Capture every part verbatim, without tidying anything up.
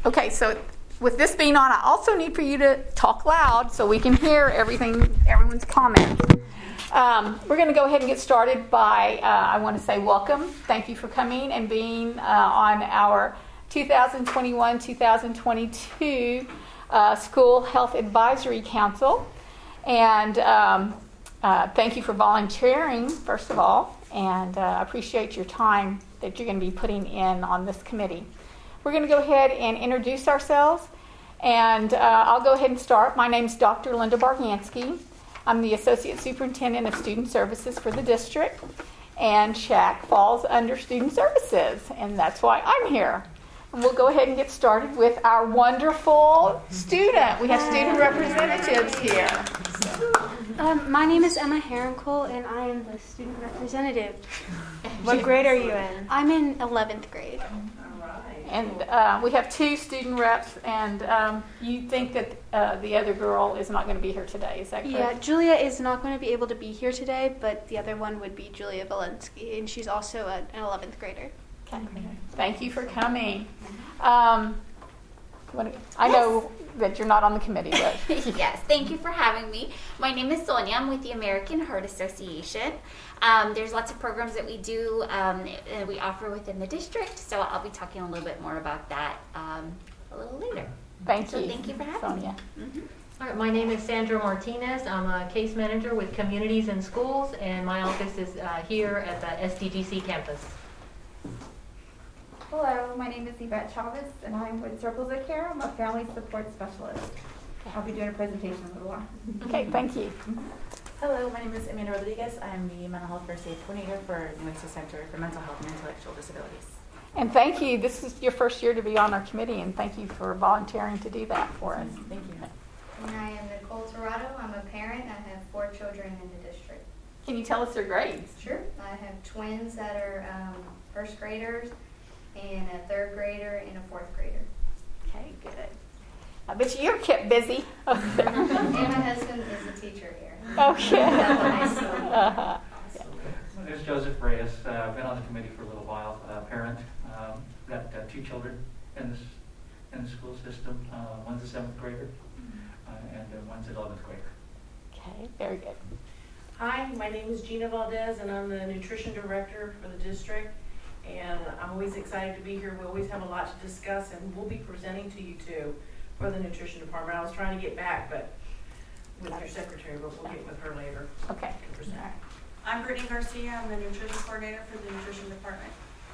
Okay, so with this being on, I also need for you to talk loud so we can hear everything, everyone's comments. Um, we're going to go ahead and get started by, uh, I want to say welcome. Thank you for coming and being uh, on our two thousand twenty-one two thousand twenty-two uh, School Health Advisory Council. And um, uh, thank you for volunteering, first of all, and I uh, appreciate your time that you're going to be putting in on this committee. We're going to go ahead and introduce ourselves, and uh, I'll go ahead and start. My name is Doctor Linda Bargansky. I'm the Associate Superintendent of Student Services for the district, and S H A C falls under Student Services, and that's why I'm here. And we'll go ahead and get started with our wonderful student. We have student representatives here. Um, my name is Emma Herrincole, and I am the student representative. What grade are you in? I'm in eleventh grade. And uh, we have two student reps, and um, you think that uh, the other girl is not going to be here today, is that correct? Yeah, Julia is not going to be able to be here today, but the other one would be Julia Valensky, and she's also a, an eleventh grader. Okay. Thank you for coming. Um, what, I know that you're not on the committee, but... Yes, thank you for having me. My name is Sonia. I'm with the American Heart Association. Um, there's lots of programs that we do, um, that we offer within the district, so I'll be talking a little bit more about that um, a little later. Thank so you. Thank you for having Sonia. me. Mm-hmm. All right, my name is Sandra Martinez. I'm a case manager with Communities and Schools, and my office is uh, here at the S D G C campus. Hello, my name is Yvette Chavez, and I'm with Circles of Care. I'm a family support specialist. I'll be doing a presentation in a little while. Okay, thank you. Hello, my name is Amanda Rodriguez. I'm the Mental Health First Aid Coordinator for New Access Center for Mental Health and Intellectual Disabilities. And thank you. This is your first year to be on our committee, and thank you for volunteering to do that for us. Thank you. And I am Nicole Torado. I'm a parent. I have four children in the district. Can you tell us their grades? Sure. I have twins that are um, first graders, and a third grader, and a fourth grader. Okay, good. I bet you're kept busy. And my husband is a teacher here. Okay. uh-huh. My name is Joseph Reyes. Uh, I've been on the committee for a little while. Uh, parent. Um, got uh, two children in this in the school system. Uh, one's a seventh grader, uh, and uh, one's an eleventh grader. Okay, very good. Hi, my name is Gina Valdez, and I'm the nutrition director for the district. And I'm always excited to be here. We always have a lot to discuss, and we'll be presenting to you too for the nutrition department. I was trying to get back, but with your secretary, but we'll get with her later. Okay. I'm Brittany Garcia. I'm the nutrition coordinator for the nutrition department.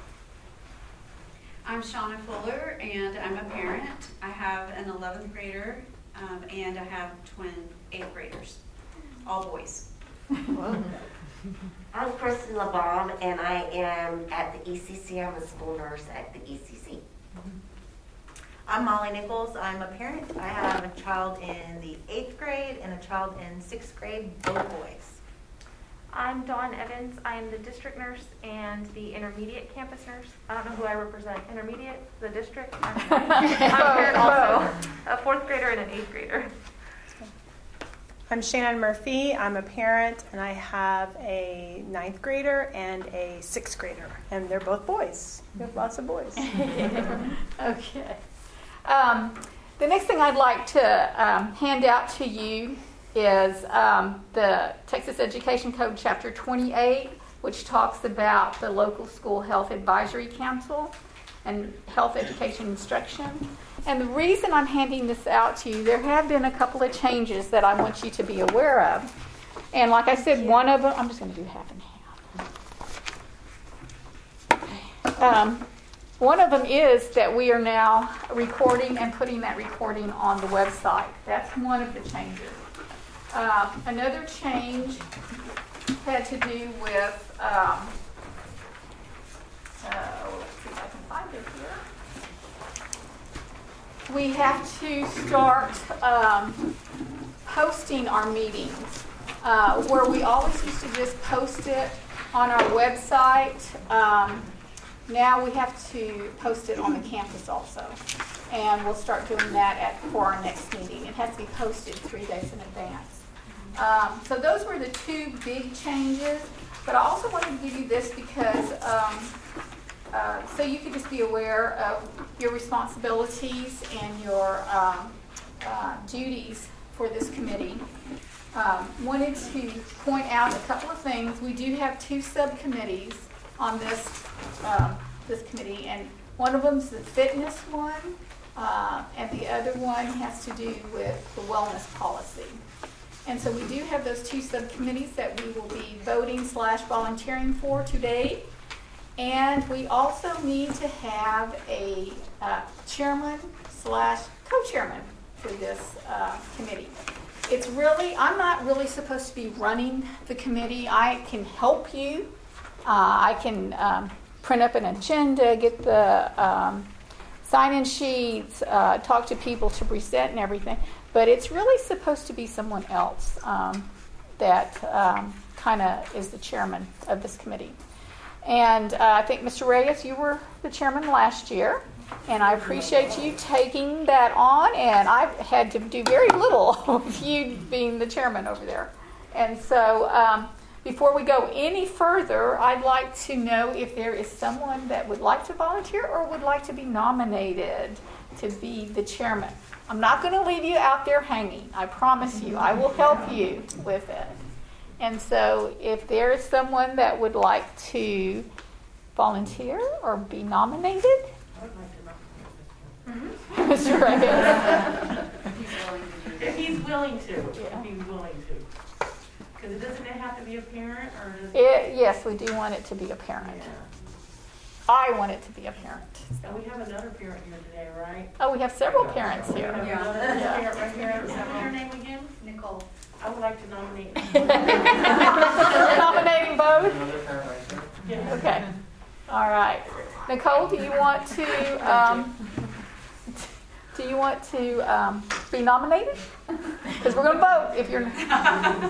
I'm Shauna Fuller, and I'm a parent. I have an eleventh grader, um, and I have twin eighth graders, all boys. I'm Kristen LeBon, and I am at the E C C. I'm a school nurse at the E C C. I'm Molly Nichols. I'm a parent. I have a child in the eighth grade and a child in sixth grade, both boys. I'm Dawn Evans. I am the district nurse and the intermediate campus nurse. I don't know who I represent. Intermediate, the district. I'm, I'm a parent also, a fourth grader and an eighth grader. I'm Shannon Murphy. I'm a parent, and I have a ninth grader and a sixth grader, and they're both boys. We have lots of boys. Okay. Um, the next thing I'd like to um, hand out to you is um, the Texas Education Code Chapter twenty-eight, which talks about the local school health advisory council and health education instruction. And the reason I'm handing this out to you, there have been a couple of changes that I want you to be aware of. And like I said, one of them, I'm just going to do half and half. Um, one of them is that we are now recording and putting that recording on the website. That's one of the changes. Uh, another change had to do with, um, uh, let's see if I can find it here. We have to start um, posting our meetings, uh, where we always used to just post it on our website. Um, now we have to post it on the campus also, and we'll start doing that at for our next meeting. It has to be posted three days in advance. Um, so those were the two big changes, but I also wanted to give you this because um, uh, so you can just be aware of your responsibilities and your um, uh, duties for this committee. Um, wanted to point out a couple of things. We do have two subcommittees on this um, this committee, and one of them is the fitness one, uh, and the other one has to do with the wellness policy. And so we do have those two subcommittees that we will be voting slash volunteering for today. And we also need to have a uh, chairman slash co-chairman for this uh, committee. It's really, I'm not really supposed to be running the committee. I can help you. Uh, I can um, print up an agenda, get the um, sign-in sheets, uh, talk to people to present and everything. But it's really supposed to be someone else um, that um, kind of is the chairman of this committee. And uh, I think, Mister Reyes, you were the chairman last year, and I appreciate you taking that on, and I've had to do very little with you being the chairman over there. And so um, before we go any further, I'd like to know if there is someone that would like to volunteer or would like to be nominated to be the chairman. I'm not going to leave you out there hanging. I promise you. I will help you with it. And so if there is someone that would like to volunteer or be nominated, I would like to nominate Mister Reyes. If he's willing to. Yeah. If he's willing to. Because it doesn't have to be a parent, or does It, yes, we do want it to be a parent. Yeah. I want it to be a parent. And we have another parent here today, right? Oh, we have several parents We have here. another Yeah. parent right here. What's your name again? Nicole. I would like to nominate. Nominating both? Another parent right there. Yeah. Okay. All right. Nicole, do you want to um, do you want to um, be nominated? Because we're going to vote if you're. Not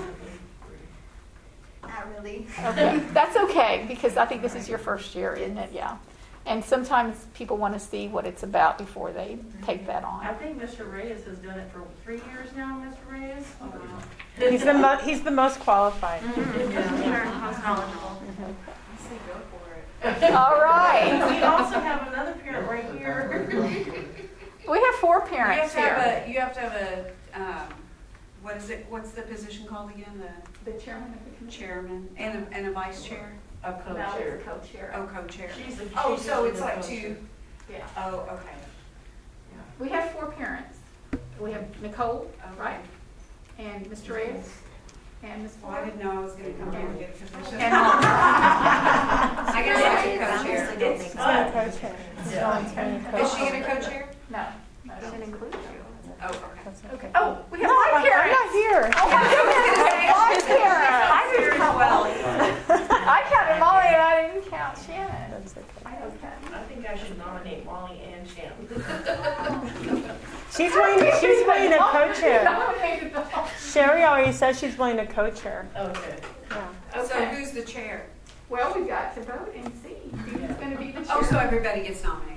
really. Okay. That's okay, because I think this is your first year, isn't it? Yeah. And sometimes people want to see what it's about before they take that I on. think Mister Reyes has done it for three years now, Mister Reyes. He's the mo- he's the most qualified. Yeah. Most knowledgeable. Say go for it. All right. We also have another parent right here. We have four You have parents to have here. a, you have to have a, um, what is it, what's the position called again? The The chairman of the committee. chairman and a, and a vice chair? A No, co-chair. it's a co-chair. Oh, co-chair. She's the- Oh, she's so the it's like co-chair. two, Yeah. oh, okay. We have four parents. We have Nicole, Okay. right? And Mister Reyes. And Miz Well, I didn't know I was gonna come here and get a position. And I guess I'm a co-chair. Honestly, don't It's think so. fun. Co-chair. Yeah. Is she gonna co-chair? No, no, don't include you. Oh, okay. Okay. Oh, we have No, five I'm parents. not here. Oh my goodness, five parents. I'm here as well. I counted Molly and I didn't count Shannon. That's okay. Okay. I think I should nominate Molly and Shannon. She's willing. She's willing to co-chair. Nominated them. Sherry already said she's willing to co-chair. Okay. Yeah. So Okay. who's the chair? Well, we've got to vote and see who's going to be the chair. Oh, so everybody gets nominated,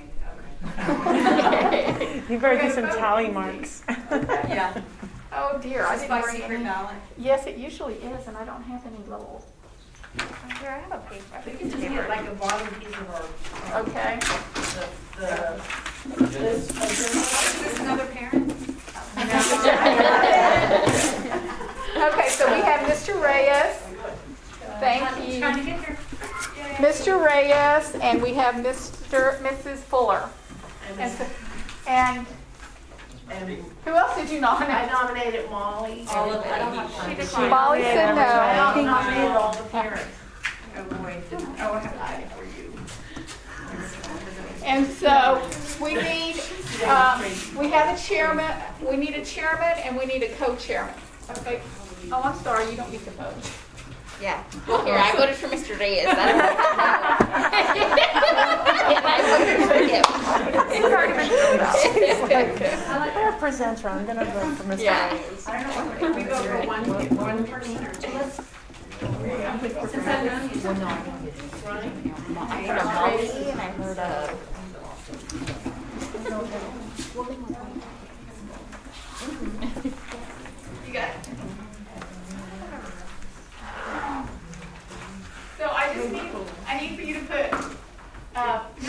okay. You better do some tally marks. Yeah. Oh dear, I Is this didn't by bring secret any. ballot? Yes, it usually is, and I don't have any little. Here, I have a paper. We can just get like a bottom piece of our, Okay. the, the, this agenda. Is this another parent? Okay, so we have Mister Reyes. Thank you. Trying to get here. Mister Reyes, and we have Mister Missus Fuller. And, so- and And who else did you I nominate? nominated Molly. All of I don't them. have time. She declined. Molly said I no. nominated all the parents. Oh, boy. Oh, I have time for you. And so we need, um, we have a chairman, we need a chairman, and we need a co-chairman. Okay. Oh, I'm sorry, you don't get to vote. Yeah. Well, here, I voted for Mister Reyes. I don't and I voted for him. It's already been filled out. She's like, I'm a presenter. I'm gonna vote for Mister Yeah. Reyes. I don't know, can we go for one, one person or two? I heard of Molly and I heard of. You got it? So I just need, I need for you to put, uh,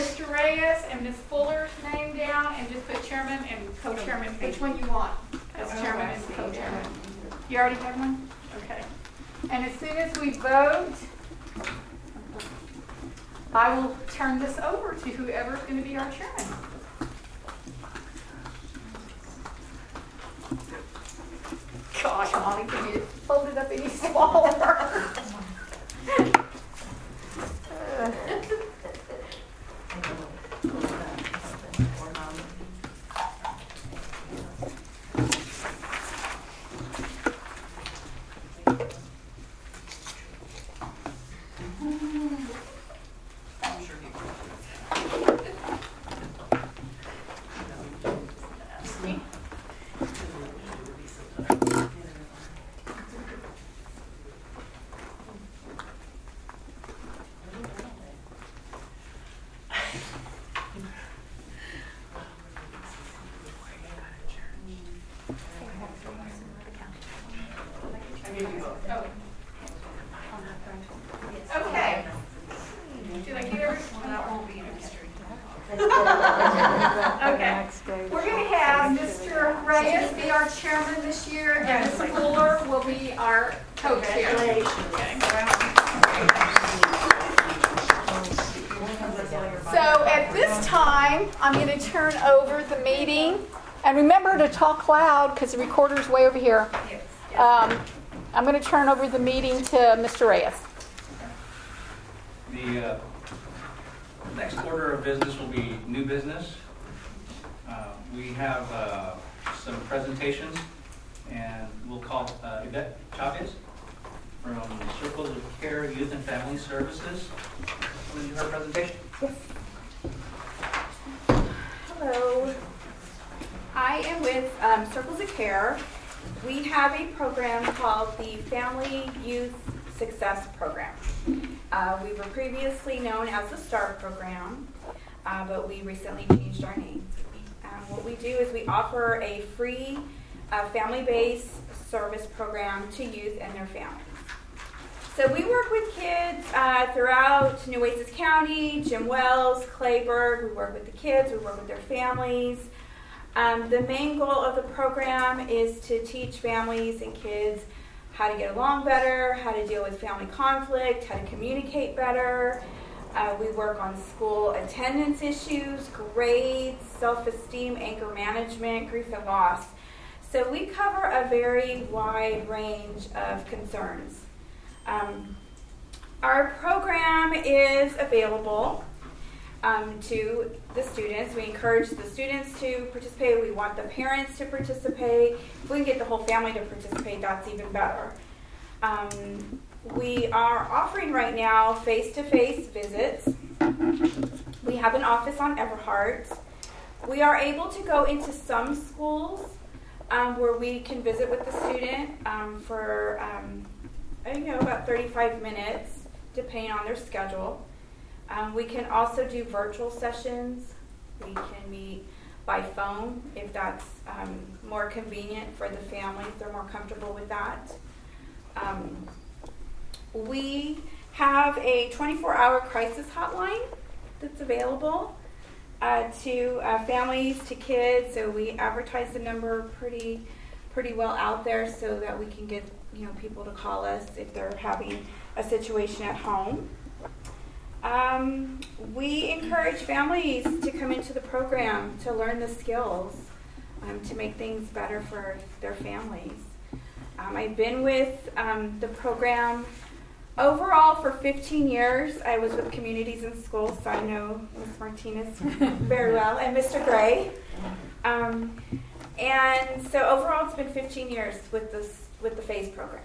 co-chairman and co-chairman. Which one you want as chairman and co-chairman? You already have one? Okay. And as soon as we vote, I will turn this over to whoever is going to be our chairman. Gosh, Molly, can you fold it up any smaller? Okay. Did I get everything? That won't be Okay. We're going to have Mister Reyes be our chairman this year, and Miz Fuller will be our co-chair. Okay. So at this time, I'm going to turn over the meeting. And remember to talk loud because the recorder's way over here. Um, I'm going to turn over the meeting to Mister Reyes. The uh, next order of business will be new business. Uh, we have uh, some presentations, and we'll call uh, Yvette Chavez from Circles of Care Youth and Family Services. Want to do her presentation? Yes. Hello. I am with um, Circles of Care. We have a program called the Family Youth Success Program. Uh, we were previously known as the STAR program, uh, but we recently changed our name. Um, what we do is we offer a free uh, family-based service program to youth and their families. So we work with kids uh, throughout Nueces County, Jim Wells, Clayburgh. We work with the kids, we work with their families. Um, the main goal of the program is to teach families and kids how to get along better, how to deal with family conflict, how to communicate better. Uh, we work on school attendance issues, grades, self-esteem, anger management, grief and loss. So we cover a very wide range of concerns. Um, our program is available Um, to the students. We encourage the students to participate. We want the parents to participate. If we can get the whole family to participate, that's even better. Um, we are offering right now face-to-face visits. We have an office on Everhart. We are able to go into some schools um, where we can visit with the student um, for um, I don't know, about thirty-five minutes, depending on their schedule. Um, we can also do virtual sessions. We can meet by phone if that's um, more convenient for the family, if they're more comfortable with that. Um, we have a twenty-four hour crisis hotline that's available uh, to uh, families, to kids. So we advertise the number pretty, pretty well out there so that we can get you know people to call us if they're having a situation at home. Um, we encourage families to come into the program to learn the skills um, to make things better for their families. Um, I've been with um, the program overall for fifteen years. I was with Communities in Schools, so I know Miz Martinez very well, and Mister Gray. Um, and so overall, it's been fifteen years with this with the PHASE program.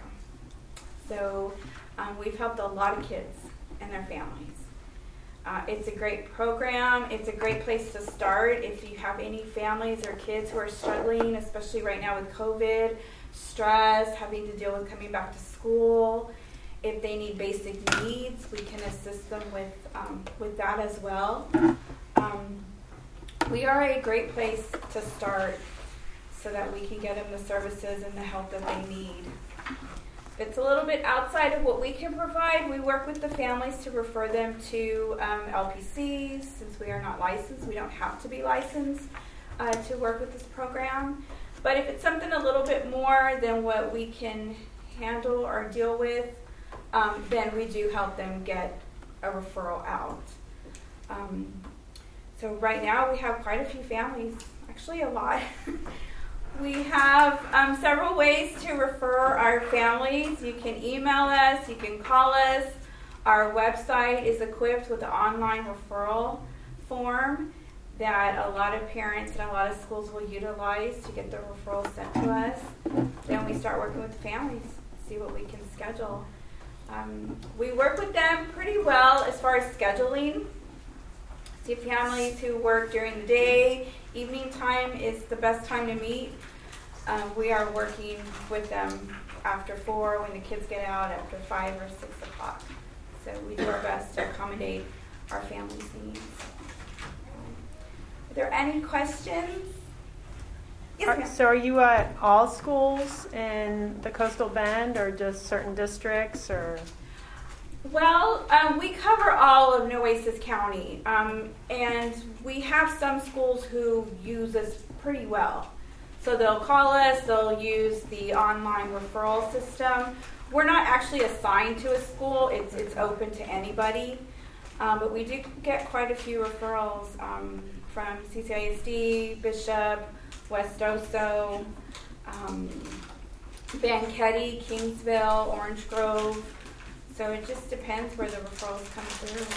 So um, we've helped a lot of kids and their families. Uh, it's a great program. It's a great place to start if you have any families or kids who are struggling, especially right now with COVID, stress, having to deal with coming back to school. If they need basic needs, we can assist them with um, with that as well. Um, we are a great place to start so that we can get them the services and the help that they need. If it's a little bit outside of what we can provide, we work with the families to refer them to um, L P Cs. Since we are not licensed, we don't have to be licensed. uh, to work with this program. But if it's something a little bit more than what we can handle or deal with, um, then we do help them get a referral out. Um, so right now we have quite a few families, actually a lot. We have um, several ways to refer our families. You can email us, you can call us. Our website is equipped with an online referral form that a lot of parents and a lot of schools will utilize to get the referrals sent to us. Then we start working with the families, see what we can schedule. Um, we work with them pretty well as far as scheduling. See families who work during the day, evening time is the best time to meet. Um, we are working with them after four, when the kids get out, after five or six o'clock. So we do our best to accommodate our family's needs. Are there any questions? Yes, Are- ma'am. So are you at all schools in the Coastal Bend or just certain districts or? Well, um, we cover all of Nueces County, um, and we have some schools who use us pretty well. So they'll call us, they'll use the online referral system. We're not actually assigned to a school, it's, it's open to anybody, um, but we do get quite a few referrals um, from C C I S D, Bishop, West Oso, um, Banquetti, Kingsville, Orange Grove. So it just depends where the referrals come through.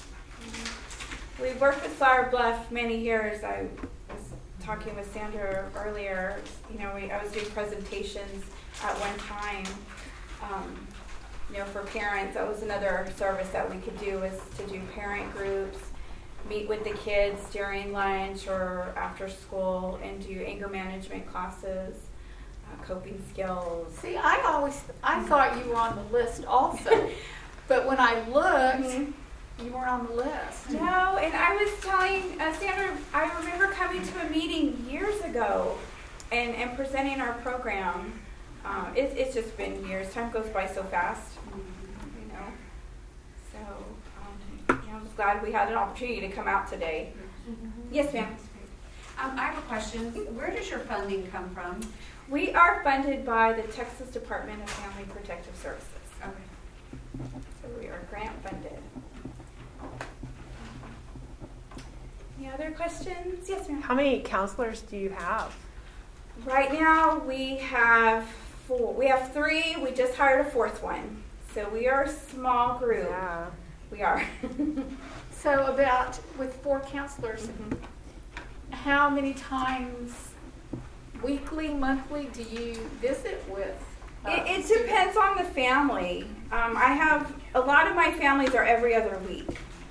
We've worked with Flower Bluff many years. I was talking with Sandra earlier. You know, we, I was doing presentations at one time. Um, you know, for parents, that was another service that we could do, is to do parent groups, meet with the kids during lunch or after school, and do anger management classes. Coping skills. See, I always, I thought you were on the list also, but when I looked, mm-hmm. you weren't on the list. No, and I was telling uh, Sandra, I remember coming to a meeting years ago and, and presenting our program. Um, it, it's just been years. Time goes by so fast, you know. So, um, you know, I was glad we had an opportunity to come out today. Mm-hmm. Yes, ma'am. Um, I have a question. Where does your funding come from? We are funded by the Texas Department of Family Protective Services. Okay. So we are grant funded. Any other questions? Yes, ma'am. How many counselors do you have? Right now we have four. We have three. We just hired a fourth one. So we are a small group. Yeah. We are. So about, with four counselors, mm-hmm. how many times weekly, monthly, do you visit with? Uh, it, it depends on the family. Um, I have, a lot of my families are every other week.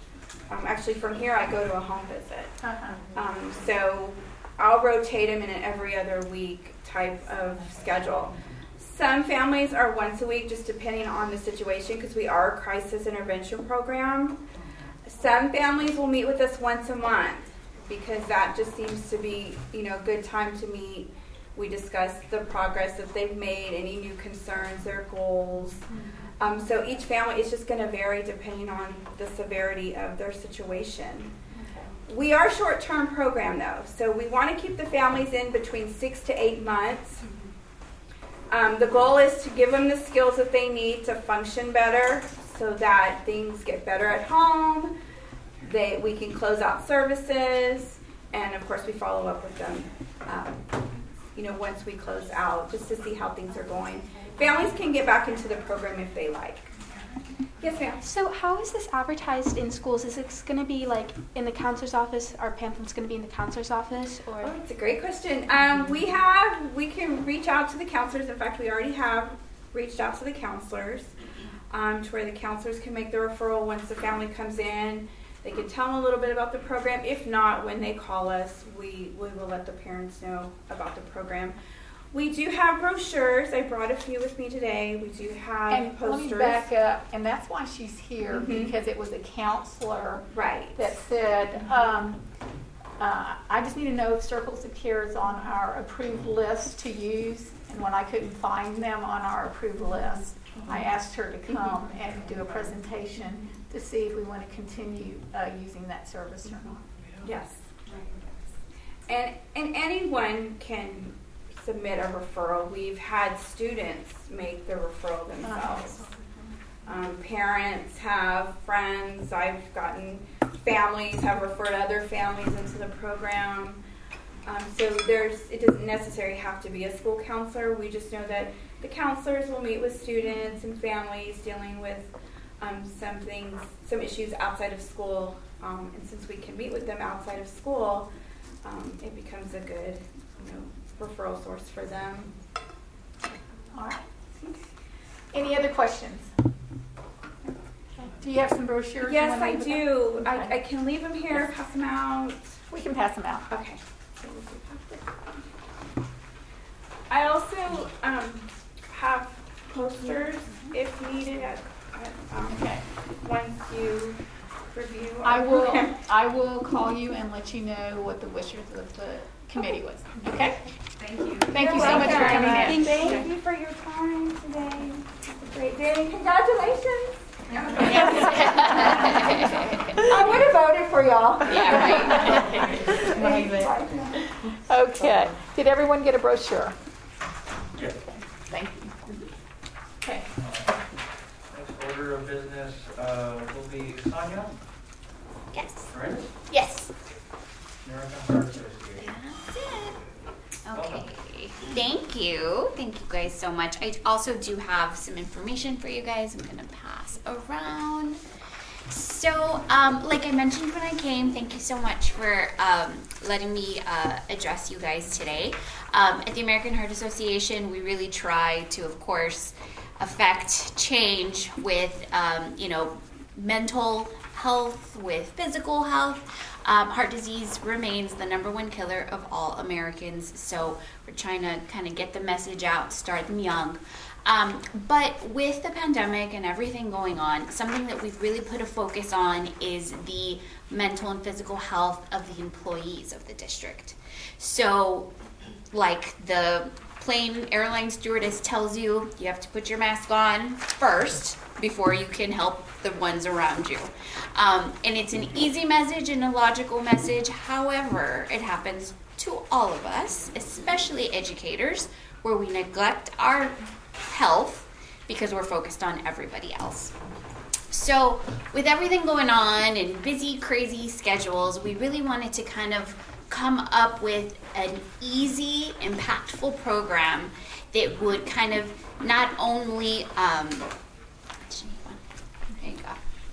Um, actually, from here I go to a home visit. Uh-huh. Um, so I'll rotate them in an every other week type of schedule. Some families are once a week, just depending on the situation, because we are a crisis intervention program. Some families will meet with us once a month, because that just seems to be, you know, a good time to meet. We discuss the progress that they've made, any new concerns, their goals. Um, so each family is just going to vary depending on the severity of their situation. Okay. We are a short-term program, though, so we want to keep the families in between six to eight months. Um, the goal is to give them the skills that they need to function better, so that things get better at home. They, we can close out services, and of course we follow up with them um, you know, once we close out, just to see how things are going. Families can get back into the program if they like. Yes, ma'am. So how is this advertised in schools? Is it going to be like in the counselor's office? Are pamphlets going to be in the counselor's office? Or? Oh, that's a great question. Um, we have, we can reach out to the counselors. In fact, we already have reached out to the counselors um, to where the counselors can make the referral once the family comes in. They can tell them a little bit about the program. If not, when they call us, we, we will let the parents know about the program. We do have brochures. I brought a few with me today. We do have and posters. Let me back up, and that's why she's here, Mm-hmm. because it was a counselor right. that said, um, uh, I just need to know if Circles of Care is on our approved list to use, and when I couldn't find them on our approved list, mm-hmm. I asked her to come mm-hmm. and do a presentation to see if we want to continue uh, using that service or not. Yes. and, and anyone can submit a referral. We've had students make the referral themselves. Um, parents have, friends, I've gotten families have referred other families into the program. Um, so there's, it doesn't necessarily have to be a school counselor. We just know that the counselors will meet with students and families dealing with um, some things, some issues outside of school. Um, and since we can meet with them outside of school, um, it becomes a good, you know, referral source for them. All right. Any other questions? Do you have some brochures? Yes, you wanna I leave with do. them? I, Okay. I can leave them here, pass them out. We can pass them out. Okay. I also um, have posters if needed at, at, um, Okay. once you review. our I will. program. I will call you and let you know what the wishes of the committee was. Okay. Thank you. Thank you You're so much for welcome. coming in. Thank you for your time today. Have a great day. Congratulations. I would have voted for y'all. Yeah, right. Okay. Did everyone get a brochure? Yes. Thank you. Okay. Next order of business uh, will be Sonia. Yes. Right? Yes. American Heart Association. Okay. Thank you. Thank you guys so much. I also do have some information for you guys. I'm going to pass around. So, um, like I mentioned when I came, thank you so much for um, letting me uh, address you guys today. Um, at the American Heart Association, we really try to, of course, affect change with, um, you know, mental health, with physical health. Um, heart disease remains the number one killer of all Americans, so we're trying to kind of get the message out, start them young. Um, but with the pandemic and everything going on, something that we've really put a focus on is the mental and physical health of the employees of the district. So, like the plane airline stewardess tells you, you have to put your mask on first before you can help the ones around you. Um, and it's an easy message and a logical message. However, it happens to all of us, especially educators, where we neglect our health because we're focused on everybody else. So with everything going on and busy, crazy schedules, we really wanted to kind of come up with an easy, impactful program that would kind of not only um, there you go.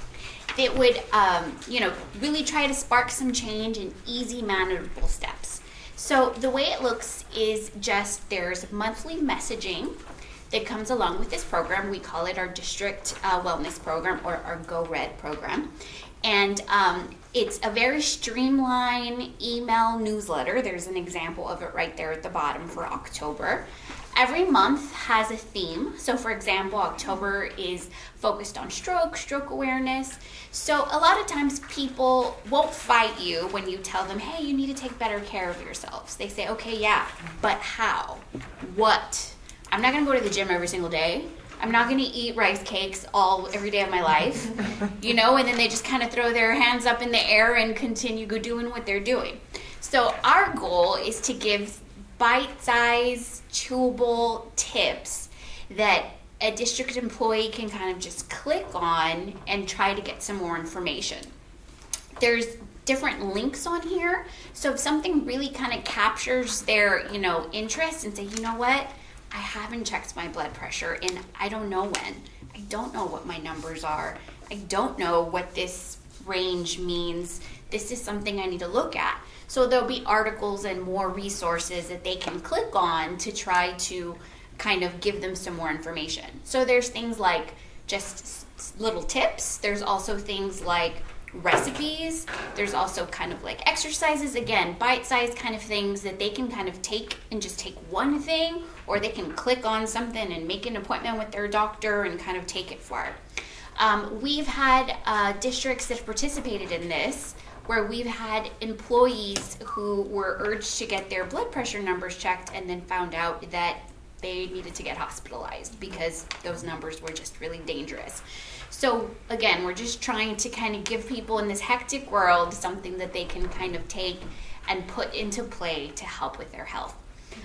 That would, um, you know, really try to spark some change in easy, manageable steps. So the way it looks is just there's monthly messaging that comes along with this program. We call it our district uh, wellness program, or our Go Red program. And um, it's a very streamlined email newsletter. There's an example of it right there at the bottom for October. Every month has a theme. So for example, October is focused on stroke, stroke awareness. So a lot of times people won't fight you when you tell them, hey, you need to take better care of yourselves. They say, okay, yeah, but how? What? I'm not gonna go to the gym every single day. I'm not gonna eat rice cakes all every day of my life, you know, and then they just kind of throw their hands up in the air and continue doing what they're doing. So our goal is to give bite-sized, chewable tips that a district employee can kind of just click on and try to get some more information. There's different links on here, so if something really kind of captures their, you know, interest and say, you know what, I haven't checked my blood pressure and I don't know when. I don't know what my numbers are. I don't know what this range means. This is something I need to look at. So there'll be articles and more resources that they can click on to try to kind of give them some more information. So there's things like just little tips. There's also things like recipes. There's also kind of like exercises, again, bite-sized kind of things that they can kind of take and just take one thing, or they can click on something and make an appointment with their doctor and kind of take it far. Um, we've had uh, districts that have participated in this where we've had employees who were urged to get their blood pressure numbers checked and then found out that they needed to get hospitalized because those numbers were just really dangerous. So again, we're just trying to kind of give people in this hectic world something that they can kind of take and put into play to help with their health.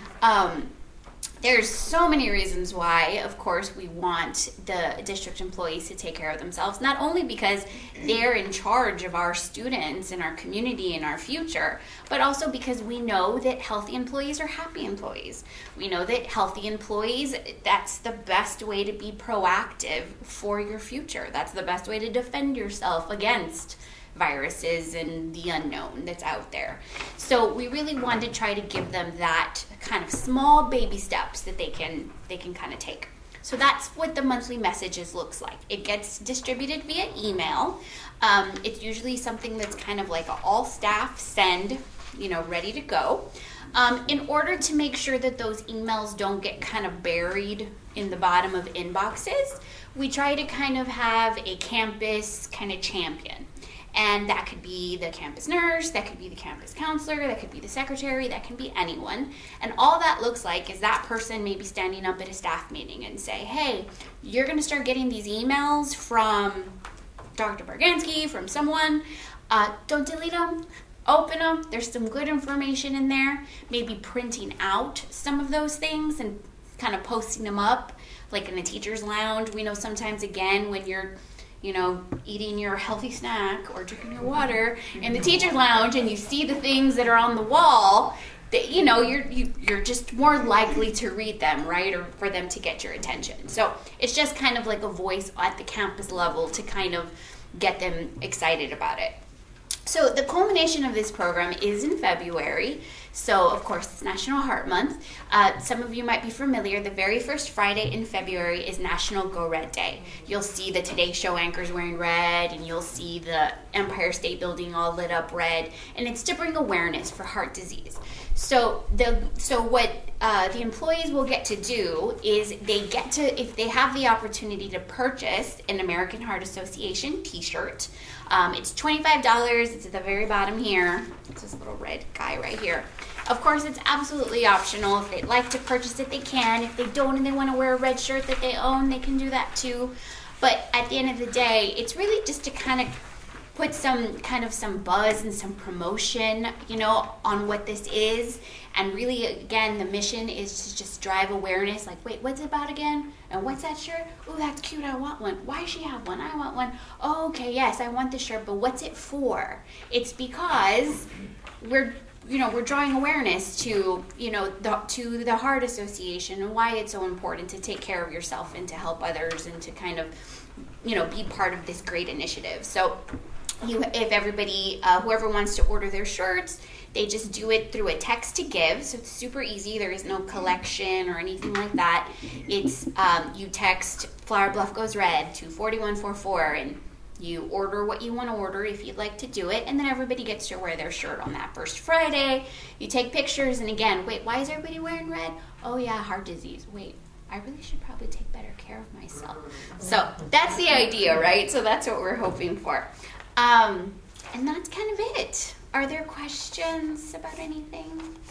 Um, There's so many reasons why, of course, we want the district employees to take care of themselves, not only because they're in charge of our students and our community and our future, but also because we know that healthy employees are happy employees. We know that healthy employees, that's the best way to be proactive for your future. That's the best way to defend yourself against viruses and the unknown that's out there. So we really want to try to give them that kind of small baby steps that they can they can kind of take. So that's what the monthly messages looks like. It gets distributed via email. Um, it's usually something that's kind of like a all staff send, you know, ready to go. Um, in order to make sure that those emails don't get kind of buried in the bottom of inboxes, we try to kind of have a campus kind of champion. And that could be the campus nurse, that could be the campus counselor, that could be the secretary, that can be anyone. And all that looks like is that person maybe standing up at a staff meeting and say, hey, you're going to start getting these emails from Doctor Bargansky, from someone. Uh, don't delete them. Open them. There's some good information in there. Maybe printing out some of those things and kind of posting them up, like in the teacher's lounge. We know sometimes, again, when you're you know, eating your healthy snack or drinking your water in the teacher's lounge and you see the things that are on the wall, that, you know, you're you, you're just more likely to read them, right, or for them to get your attention. So it's just kind of like a voice at the campus level to kind of get them excited about it. So the culmination of this program is in February. So, of course, it's National Heart Month. Uh, some of you might be familiar. The very first Friday in February is National Go Red Day. You'll see the Today Show anchors wearing red, and you'll see the Empire State Building all lit up red. And it's to bring awareness for heart disease. So, the so what uh, the employees will get to do is they get to, if they have the opportunity to purchase an American Heart Association t-shirt. Um, it's twenty-five dollars. It's at the very bottom here. It's this little red guy right here. Of course, it's absolutely optional. If they'd like to purchase it, they can. If they don't and they want to wear a red shirt that they own, they can do that too. But at the end of the day, it's really just to kind of put some kind of some buzz and some promotion, you know, on what this is. And really, again, the mission is to just drive awareness. Like, wait, what's it about again? And what's that shirt? Oh, that's cute. I want one. Why does she have one? I want one. Oh, okay, yes, I want the shirt. But what's it for? It's because we're, you know, we're drawing awareness to, you know, the, to the Heart Association and why it's so important to take care of yourself and to help others and to kind of, you know, be part of this great initiative. So, you, if everybody, uh, whoever wants to order their shirts, they just do it through a text to give, so it's super easy. There is no collection or anything like that. It's um, you text Flower Bluff Goes Red to four one four four, and you order what you want to order if you'd like to do it, and then everybody gets to wear their shirt on that first Friday. You take pictures, and again, wait, why is everybody wearing red? Oh yeah, heart disease. Wait, I really should probably take better care of myself. So that's the idea, right? So that's what we're hoping for. Um, and that's kind of it. Are there questions about anything?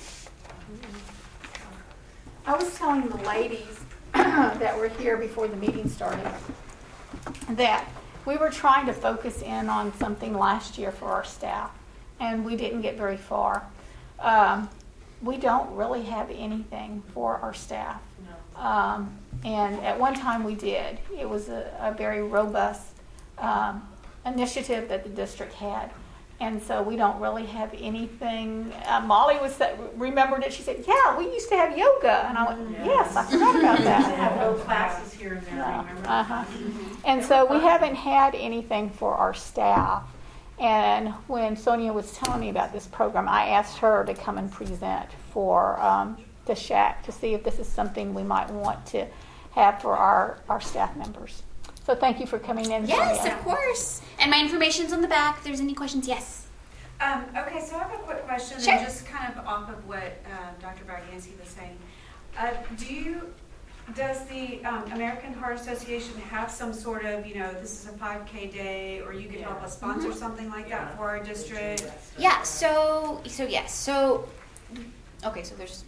I was telling the ladies that were here before the meeting started that we were trying to focus in on something last year for our staff, and we didn't get very far. Um, we don't really have anything for our staff. No. Um, and at one time we did. It was a, a very robust um, initiative that the district had. And so we don't really have anything. Uh, Molly was that, remembered it. She said, yeah, we used to have yoga. And I went, yes, I forgot about that. We have no classes here and there, yeah. remember? Uh-huh. And so we haven't had anything for our staff. And when Sonia was telling me about this program, I asked her to come and present for um, the shack to see if this is something we might want to have for our, our staff members. So thank you for coming in. Yes, Sonia. of course. And my information's on the back. If there's any questions, yes. Um, okay, so I have a quick question, Sure. and just kind of off of what uh, Doctor Bargansky was saying. Uh, do you, does the um, American Heart Association have some sort of, you know, this is a five K day, or you could help us sponsor Mhm. something like that for our district? Yeah, so, so yes. So, okay, so there's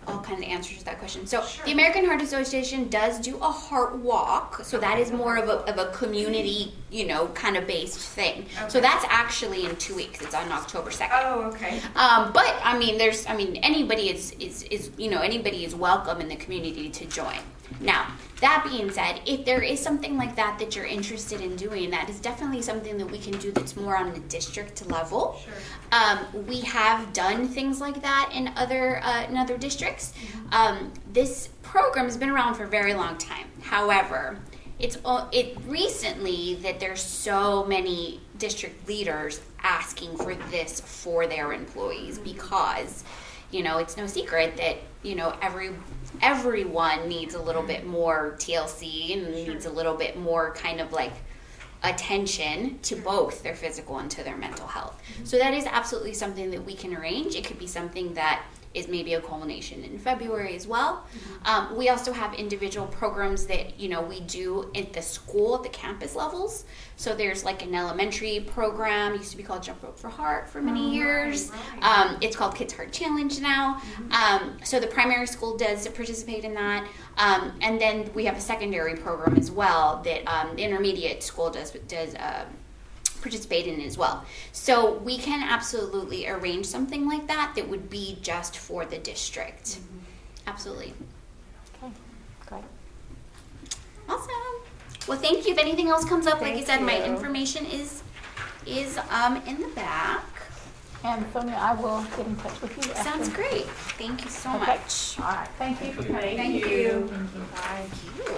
I'll kind of answer to that question. So the American Heart Association does do a heart walk. So that is more of a, of a community, you know, kind of based thing. Okay. So that's actually in two weeks. It's on October second. Oh, okay. Um, but I mean, there's, I mean, anybody is, is, is, you know, anybody is welcome in the community to join. Now, that being said, if there is something like that that you're interested in doing, that is definitely something that we can do that's more on the district level. Sure. Um, we have done things like that in other uh, in other districts. Mm-hmm. Um, this program has been around for a very long time. However, it's it recently that there's so many district leaders asking for this for their employees, mm-hmm. because, you know, it's no secret that, you know, every everyone needs a little bit more T L C and sure. needs a little bit more kind of like attention to both their physical and to their mental health. Mm-hmm. So that is absolutely something that we can arrange. It could be something that is maybe a culmination in February as well. Mm-hmm. Um, we also have individual programs that, you know, we do at the school, at the campus levels. So there's like an elementary program, used to be called Jump Rope for Heart for many oh, years. Right. Um, it's called Kids Heart Challenge now. Mm-hmm. Um, so the primary school does participate in that. Um, and then we have a secondary program as well that um, the intermediate school does, does uh, participate in as well. So we can absolutely arrange something like that that would be just for the district. Mm-hmm. Absolutely. Okay, great. Awesome. Well, thank you. If anything else comes up, thank like I said, you. my information is is um, in the back. And Sonia, I will get in touch with you. After. Sounds great. Thank you so okay. much. All right. Thank you for coming. Thank, thank you. you. Thank you.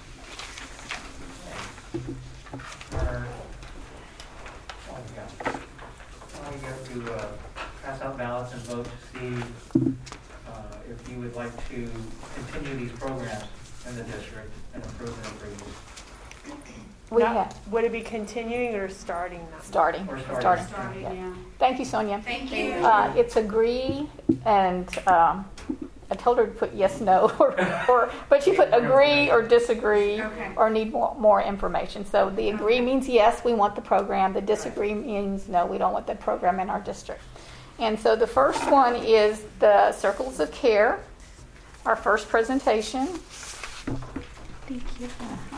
Our, oh, yeah. Well, we have to uh, pass out ballots and vote to see uh, if you would like to continue these programs in the district and improve them for you. We Not, have. Would it be continuing or starting now? Starting. Or starting. Starting. Starting, yeah. yeah. Thank you, Sonia. Thank you. Uh, it's agree, and um, I told her to put yes, no, or, or but she put agree or disagree okay. or need more, more information. So the agree okay. means yes, we want the program. The disagree means no, we don't want that program in our district. And so the first one is the Circles of Care, our first presentation. Thank you. Uh-huh.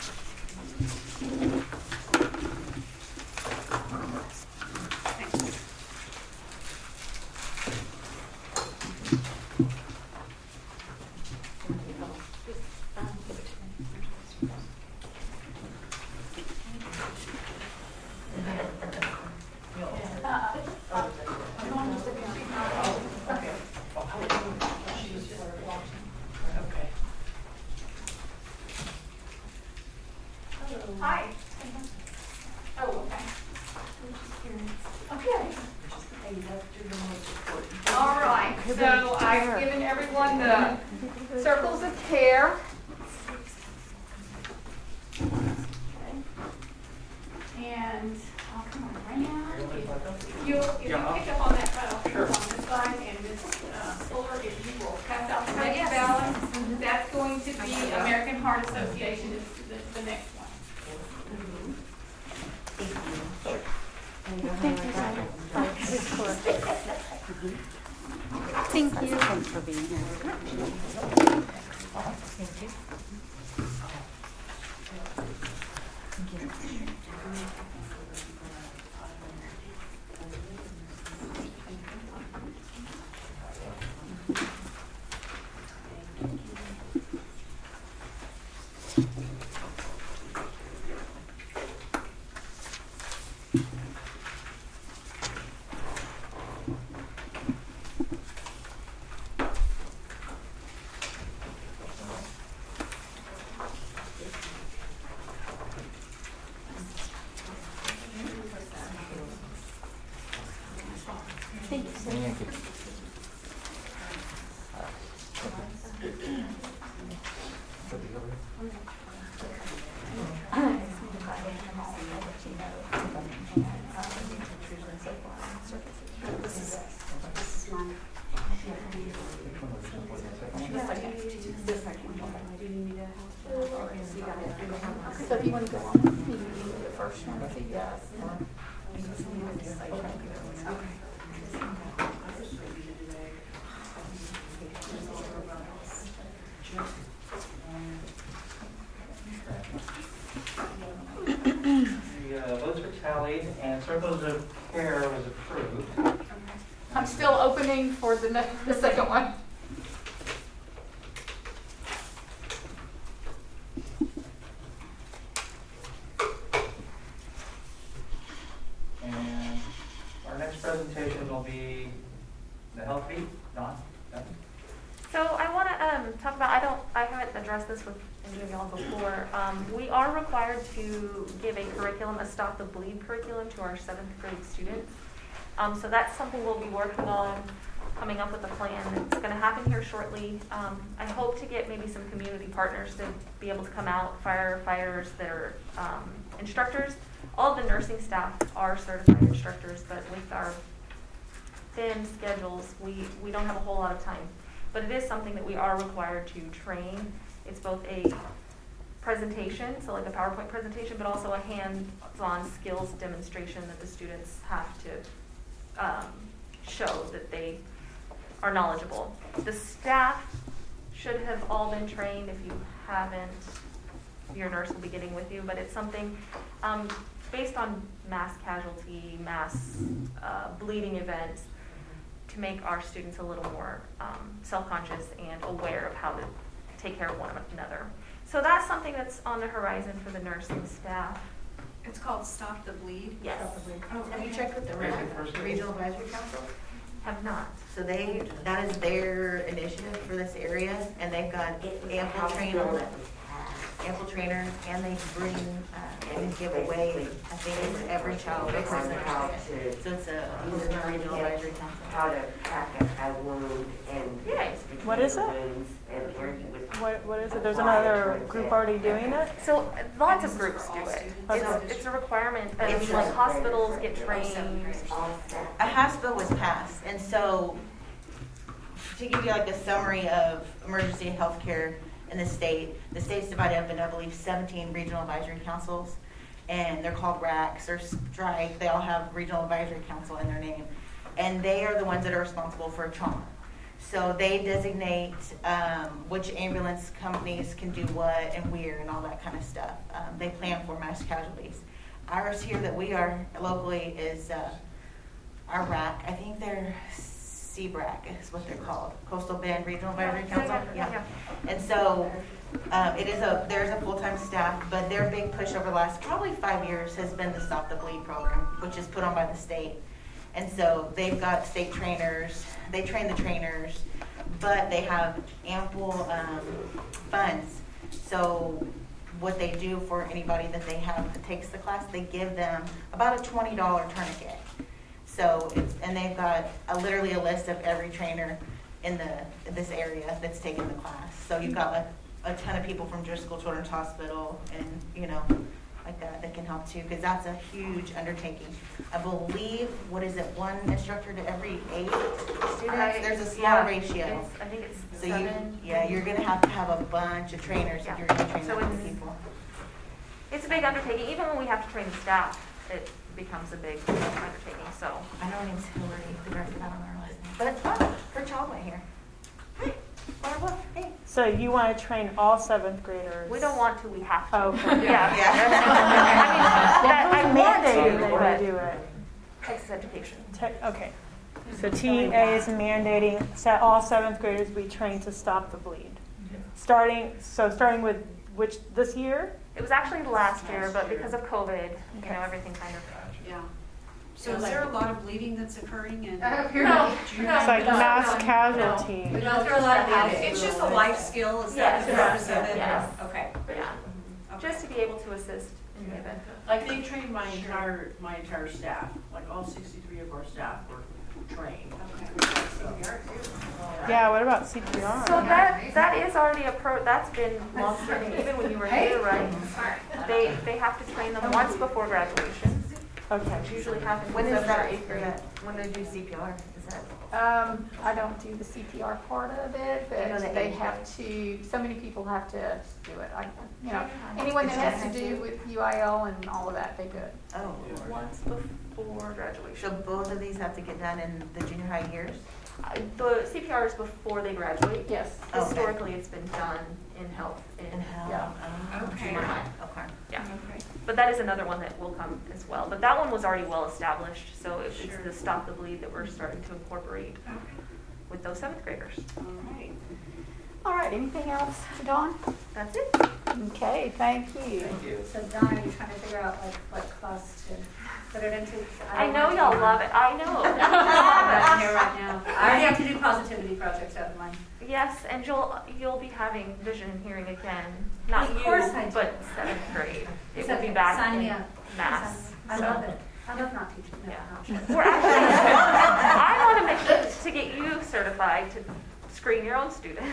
Hi. Oh, okay. Okay. All right. So I've given everyone the Circles of Care. And I'll come around. If you, if you pick up on that cutoff sure. on this side, and Miz Uh, Fuller, if you will pass out the next ballot, that's going to be American Heart Association is the, the next one. Thank you. Thank you. Thanks for being here. Thank you. Thank you. So if you want to go on, you need the first one to yes. Okay. and Circles of Care was approved. I'm still opening for the ne- the second one. And our next presentation will be the Health Beat. Don? Don? So I want to um, talk about, I don't, I haven't addressed this with any of y'all before. Um, we are required to give a curriculum, a Stop the Bleed curriculum to our seventh grade students. Um, so that's something we'll be working on, coming up with a plan. It's going to happen here shortly. Um, I hope to get maybe some community partners to be able to come out, firefighters that are um, instructors. All of the nursing staff are certified instructors, but with our thin schedules, we, we don't have a whole lot of time. But it is something that we are required to train. It's both a presentation, so like a PowerPoint presentation, but also a hands-on skills demonstration that the students have to um, show that they are knowledgeable. The staff should have all been trained. If you haven't, your nurse will be getting with you, but it's something um, based on mass casualty, mass uh, bleeding events, to make our students a little more um, self-conscious and aware of how to take care of one another. So that's something that's on the horizon for the nursing staff. It's called Stop the Bleed? Yes. Oh, have you checked with the RAC, the Regional Advisory Council? Have not. So they, that is their initiative for this area, and they've got ample trainers, ample trainers, and they bring uh, and give away, I think it's every child. It's a, so it's a, it's a Regional Advisory Council. How to track a wound and Yes. What is it? and where you would What, what is it? There's another group already doing it? So lots of groups do it. It's, it's a requirement. I mean, like hospitals get trained. A House bill was passed, and so to give you like a summary of emergency health care in the state, the state's divided up into, I believe, seventeen regional advisory councils, and they're called R A Cs or Strike. They all have regional advisory council in their name, and they are the ones that are responsible for trauma. So they designate um, which ambulance companies can do what and where and all that kind of stuff. Um, they plan for mass casualties. Ours here that we are locally is uh, our R A C. I think they're C B R A C is what they're called, Coastal Bend Regional Advisory Council. Yeah. And so um, it is a there's a full-time staff, but their big push over the last probably five years has been the Stop the Bleed program, which is put on by the state. And so they've got state trainers, they train the trainers, but they have ample um, funds. So what they do for anybody that they have that takes the class, they give them about a twenty dollar tourniquet. So, it's, and they've got a, literally a list of every trainer in the in this area that's taken the class. So you've got like a ton of people from Driscoll Children's Hospital and, you know, like that that can help too, because that's a huge undertaking. I believe, what is it, one instructor to every eight students? I, There's a small yeah, ratio. It's, I think it's So seven. you, yeah, you're going to have to have a bunch of trainers Yeah. if you're going to train So that many it's- people. It's a big undertaking. Even when we have to train the staff, it becomes a big undertaking. So I know it's Hillary, the director, not on our list. But it's fun. Her child went here. Hi, Barbara. Hey. So you want to train all seventh graders? we don't want to. We have to. Oh, okay. Yeah. Well, I mean, who's that, I mandating want that to, they do it? Texas Education. Te- Okay. So T E A is mandating that all seventh graders be trained to stop the bleed. Starting, so starting with which, this year? It was actually last year, but because of COVID, you know, everything kind of. Yeah. So is there a lot of bleeding that's occurring in? Uh, here? no, Do you- no, It's like no, mass no, casualty. We don't throw a lot of bleeding. It's just a life skill, is that Yes, the purpose of it? yes. Okay. Yeah. Just to be able to assist in the event. Like they trained my entire, my entire staff, like all sixty-three of our staff were trained. Yeah, what about C P R? So that that is already a pro. That's been long standing. Even when you were here, right? They they have to train them once before graduation. Okay. Which usually happens When in is seventh or that? eighth grade. When they do C P R? Is that? Um, I don't do the C P R part of it, You know, but the they age have to, so many people have to do it. I, you know, anyone that has to do with U I L and all of that, they do it. Oh. Once before graduation. So both of these have to get done in the junior high years? Uh, The C P R is before they graduate. Yes. Okay. Historically, it's been done in health. In health. Yeah. Okay. Junior high. Okay. Yeah. Okay. But that is another one that will come as well. But that one was already well established, so it's Sure. the Stop the Bleed that we're starting to incorporate with those seventh graders. All right. All right, anything else, Dawn? That's it. Okay, thank you. Thank you. So Dawn, are you trying to figure out like what class to put it into? I know y'all love it. I know. I'm here right now. I already have to do positivity projects out of mine. Yes, and you'll you'll be having vision and hearing again. Not Of you, course I do. but seventh grade. It It's will okay. be back Sign in me up. mass. I So- love it. I love not teaching. No, Yeah. not sure. We're actually, I want to make it to get you certified to screen your own students.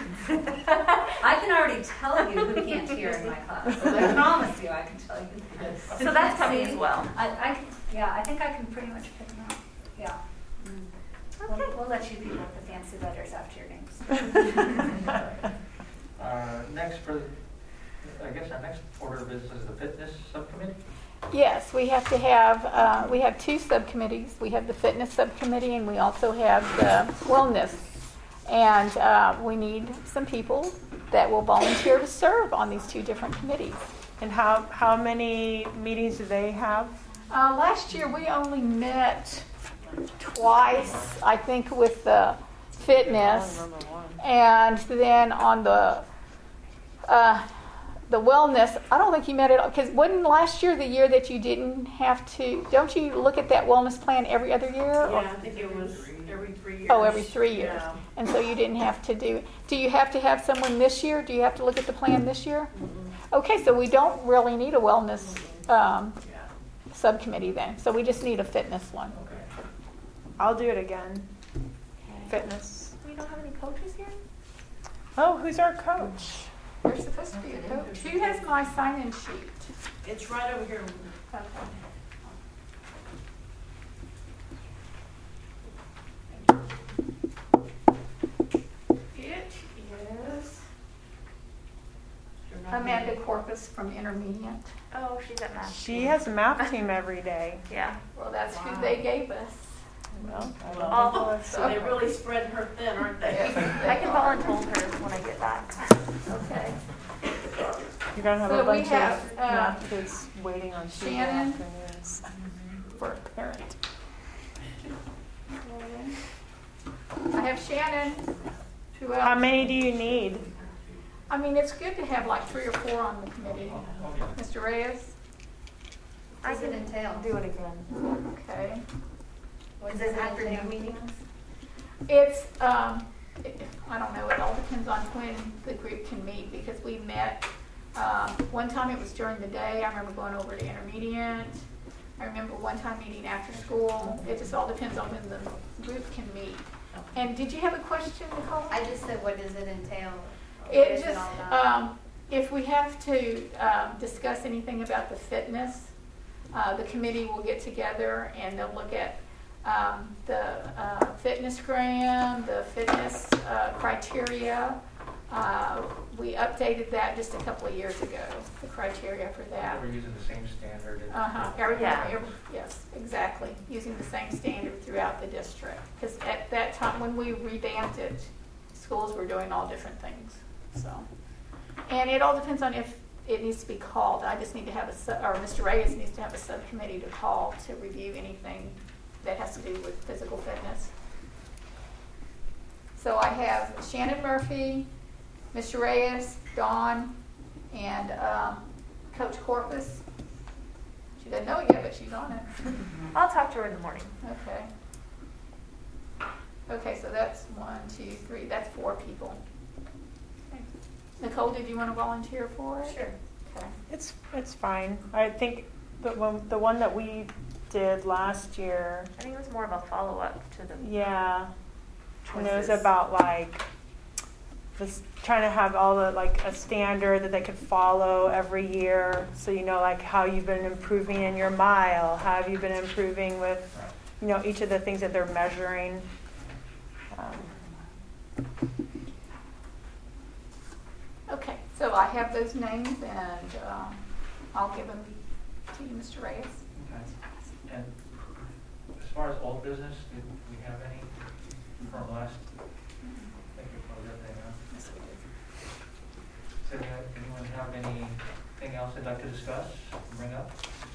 I can already tell you who can't hear in my class. I promise you, I can tell you this. So that's coming as well. I, I can, yeah, I think I can pretty much pick them out. Yeah. Mm. We'll, we'll let you people with the fancy letters after your names. Uh, Next, for, I guess our next order of business is the fitness subcommittee. Yes, we have to have, uh, we have two subcommittees. We have the fitness subcommittee and we also have the wellness. And uh, we need some people that will volunteer to serve on these two different committees. And how, how many meetings do they have? Uh, last year we only met twice, I think, with the fitness. And then on the uh, the wellness, I don't think you met it because wasn't last year the year that you didn't have to? Don't you look at that wellness plan every other year? Yeah, I think it was every three years. Oh, every three years. Yeah. And so you didn't have to do. Do you have to have someone this year? Do you have to look at the plan this year? Okay, so we don't really need a wellness um, subcommittee then. So we just need a fitness one. I'll do it again. Fitness. We don't have any coaches here? Oh, who's our coach? There's supposed to be a coach. Who has my sign-in sheet? It's right over here. Okay. It is Amanda Corpus from Intermediate. Oh, she's at math. She has a math team every day. Yeah. Well, that's who they gave us. Well, I don't Well, think we'll so they really spread her thin, aren't they? I can volunteer her when I get back. Okay. You're going to have So a we bunch have, of uh, math kids waiting on Tuesday Shannon. afternoons. For a parent. I have Shannon. Who else? How many do you need? I mean, it's good to have like three or four on the committee. Mister Reyes? What does it entail? Do it again. Okay. What Is does it it afternoon entail? meetings? It's, um, it, I don't know, it all depends on when the group can meet because we met, um, one time it was during the day. I remember going over to Intermediate. I remember one time meeting after school. It just all depends on when the group can meet. And did you have a question, Nicole? I just said, what does it entail? What It is just, all about? um, if we have to um, discuss anything about the fitness, uh, the committee will get together and they'll look at um, the uh, fitness gram, the fitness uh, criteria. Uh, we updated that just a couple of years ago, the criteria for that. We're using the same standard. Uh-huh. Every, Yeah. every, yes, exactly. Using the same standard throughout the district. Because at that time, when we revamped it, schools were doing all different things. So, and it all depends on if it needs to be called. I just need to have a, su- or Mister Reyes needs to have a subcommittee to call to review anything that has to do with physical fitness. So I have Shannon Murphy, Mister Reyes, Dawn, and um, Coach Corpus. She doesn't know it yet, but she's on it. I'll talk to her in the morning. Okay. Okay, so that's one, two, three. That's four people. Okay. Nicole, did you want to volunteer for it? Sure. Okay. It's it's fine. I think the one the one that we did last year, I think it was more of a follow-up to the yeah, and it was choices. about like just trying to have all the like a standard that they could follow every year. So you know, like how you've been improving in your mile, how have you been improving with, you know, each of the things that they're measuring. Um, Okay, so I have those names, and um, I'll give them to you, Mister Reyes. Okay. And as far as old business, did we have any? from last. Thank you for everything. Huh? Yes, we did. Does anyone, anyone have anything else they'd like to discuss, bring up?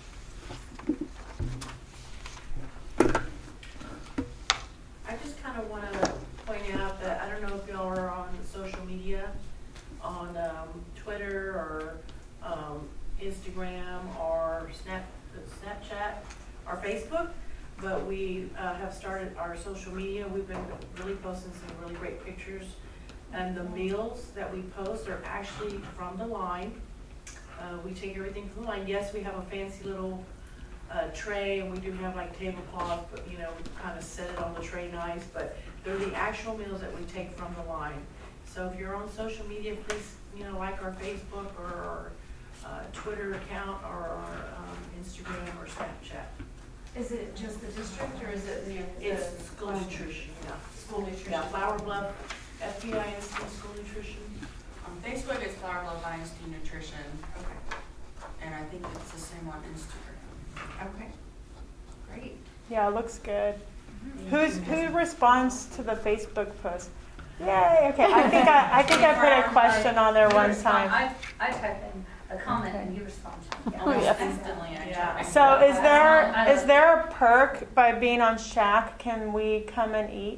I just kind of want to point out that I don't know if y'all are on social media, on um, Twitter or um, Instagram or Snap, Snapchat or Facebook, but we uh, have started our social media. We've been really posting some really great pictures, and the meals that we post are actually from the line. Uh, we take everything from the line. Yes, we have a fancy little uh, tray, and we do have like tablecloth, but you know, we kind of set it on the tray nice, but they're the actual meals that we take from the line. So if you're on social media, please, you know, like our Facebook or our uh, Twitter account or our um, Instagram or Snapchat. Is it just the district or is it the? It's school nutrition, yeah. School nutrition, yeah. Flower Bluff, F B I S D School Nutrition. On Facebook, it's Flower Bluff I S D Nutrition. Okay. And I think it's the same on Instagram. Okay. Great. Yeah, it looks good. Who's who responds to the Facebook post? Yay! Okay, I think I I think I put a question on there one time. I I type in a comment and you respond. Yeah. Oh, yeah. Instantly, I Yeah. So is there is there a perk by being on Shack? Can we come and eat?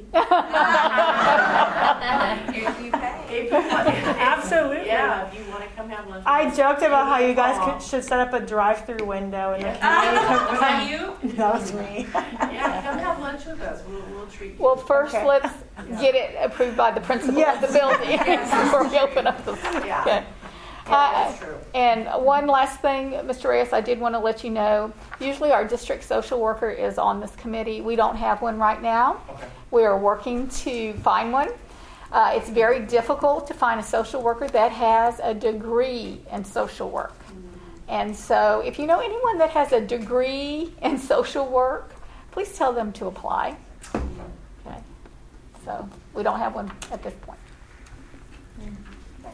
If you pay. If you want, Absolutely. Yeah, if you want to come have lunch. I joked about how you guys Call. could, should set up a drive-through window in the Yeah. community. Was that you? That was me. Yeah, come have lunch with us. We'll, we'll treat you. Well, first Okay. let's get it approved by the principal Yes. of the building Yes. before we open up the. Yeah. Okay. Yeah, Uh, that's true. And one last thing, Mister Reyes, I did want to let you know, usually our district social worker is on this committee. We don't have one right now. Okay. We are working to find one. Uh, it's very difficult to find a social worker that has a degree in social work. And so if you know anyone that has a degree in social work, please tell them to apply. Okay. So we don't have one at this point. Okay.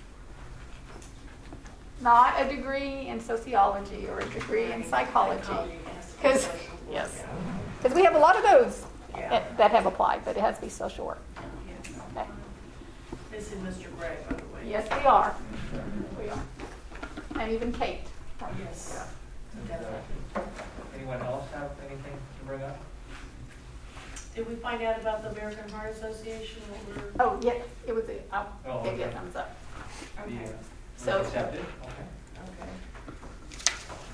Not a degree in sociology or a degree in psychology. Because yes, because we have a lot of those that, that have applied, but it has to be social work. Okay. This is Mister Gray, by the way. Yes, we are. We are. And even Kate. Yes. Uh, anyone else have anything to bring up? Did we find out about the American Heart Association? What we're- Oh, yeah, it was a, I'll Oh, give you a okay. thumbs up. The, uh, So- accepted? Okay. Okay.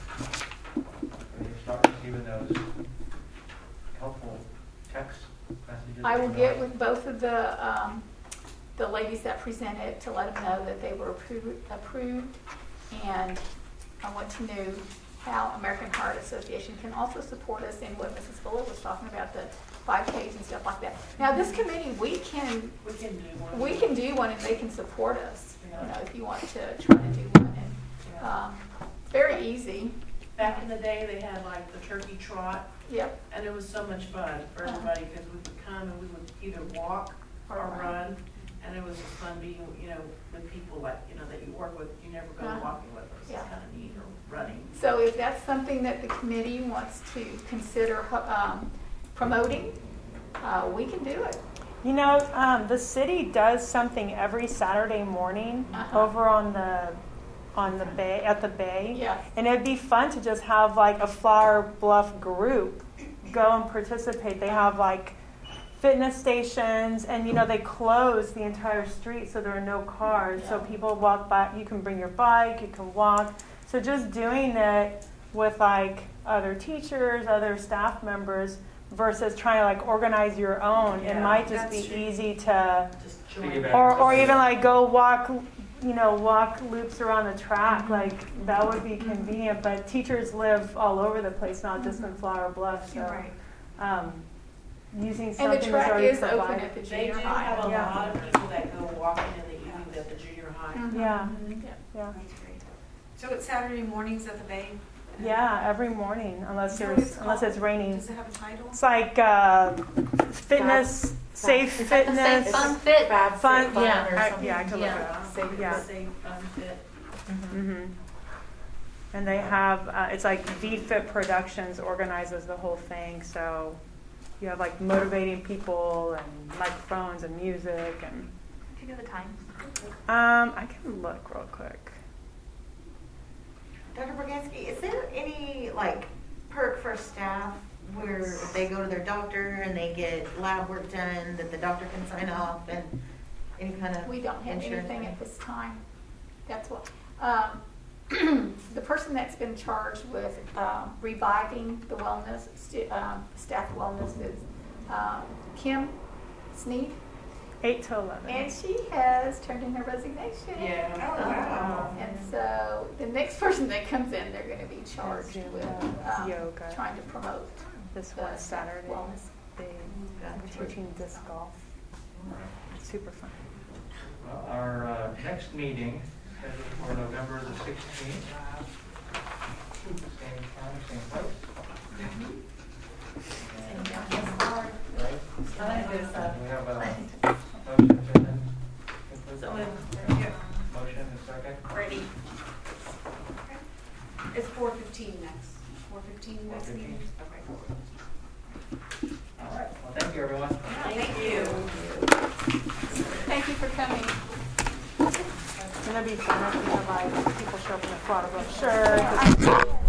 Can you start receiving those helpful text messages? I will get with both of the, um, the ladies that presented to let them know that they were approved, approved. And I want to know how American Heart Association can also support us in what Missus Fuller was talking about, the five Ks and stuff like that. Now, this committee, we can, We can do one. we can do one and they can support us, you know, if you want to try to do one. And, um, very easy. Back in the day, they had like the turkey trot. Yep. And it was so much fun for everybody because we would come and we would either walk or Or run. run. And it was just fun being, you know, with people like, you know, that you work with, you never go Uh-huh. walking with us. It's Yeah. kind of neat, or running. So if that's something that the committee wants to consider um, promoting, uh, we can do it. You know, um, the city does something every Saturday morning Uh-huh. over on the on the bay at the bay. Yes. And it'd be fun to just have like a Flower Bluff group go and participate. They have like fitness stations, and you know they close the entire street so there are no cars. So people walk by. You can bring your bike. You can walk. So just doing it with like other teachers, other staff members, versus trying to like organize your own. It Yeah, might just that's be true. easy to, Just Piggyback. or or even like go walk, you know, walk loops around the track. Like that would be convenient. But teachers live all over the place, not just in Flower Bluff. So. Right. Um, using And something the that's track already is open provided. at the They junior do high. have a Yeah. lot of people that go walking in the evening at the junior high. Mhm. Yeah, Yeah. yeah, That's great. So it's Saturday mornings at the Bay? yeah. Every morning, unless Is that what there's it's unless called? it's raining. Does it have a title? It's like uh, fitness, safe fitness, Fun fit. fun. Fun Yeah, or I, something. yeah, I can look Yeah. it up. Safe, Yeah. safe, unfit. hmm And they have uh, it's like V Fit Productions organizes the whole thing. So you have like motivating people and microphones and music and. Do you know the time? Um, I can look real quick. Doctor Borgansky, is there any like perk for staff where if they go to their doctor and they get lab work done that the doctor can sign off and any kind of We don't have insurance? anything at this time. That's what, um, the person that's been charged with, um, reviving the wellness, st- um, staff wellness is, um, Kim Sneed. Eight to eleven. And she has turned in her resignation. Yeah. Oh, wow. And so the next person that comes in, they're gonna be charged with, um, Yoga. trying to promote This the one staff Saturday. wellness. They are teaching disc golf. It's super fun. Well, our uh, next meeting is scheduled for November the sixteenth. Same time, same place. Right? I think there's a- We have a motion to then conclude. So moved. Yeah. Motion and second. Ready. It's four fifteen next. Four fifteen next meeting? Okay. All right. Well, thank you, everyone. Thank you. Thank you for coming. It's gonna be fun if we have like people show up in a Florida shirt.